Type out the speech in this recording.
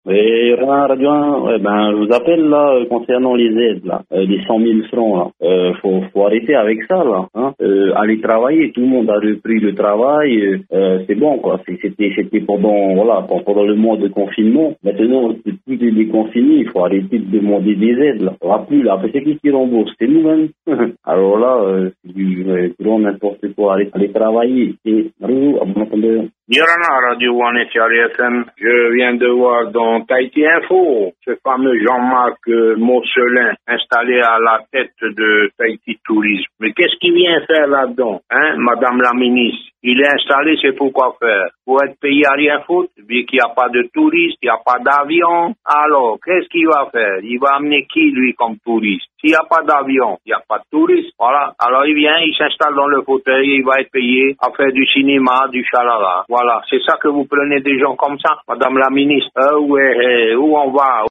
Et Radio 1, je vous appelle là concernant les aides là, les 100 000 francs là. Faut arrêter avec ça là. Hein. Aller travailler, tout le monde a repris le travail. C'est bon quoi. C'était pendant le mois de confinement. Maintenant tout est déconfiné. Il faut arrêter de demander des aides là. Après c'est qui rembourse? C'est nous-mêmes. Alors là, c'est du grand n'importe quoi. Aller travailler. Et Yorana Radio One et FM, je viens de voir dans Tahiti Info, ce fameux Jean-Marc Mocelin installé à la tête de Tahiti Tourisme. Mais qu'est-ce qu'il vient faire là-dedans, hein, Madame la ministre? Il est installé, c'est pour quoi faire? Pour être payé à rien foutre, vu qu'il n'y a pas de touristes, il n'y a pas d'avion. Alors, qu'est-ce qu'il va faire? Il va amener qui, lui, comme touriste? S'il n'y a pas d'avion, il n'y a pas de touristes. Voilà. Alors, il vient, il s'installe dans le fauteuil, il va être payé à faire du cinéma, du chalara. Voilà. C'est ça que vous prenez des gens comme ça, Madame la ministre. Où on va?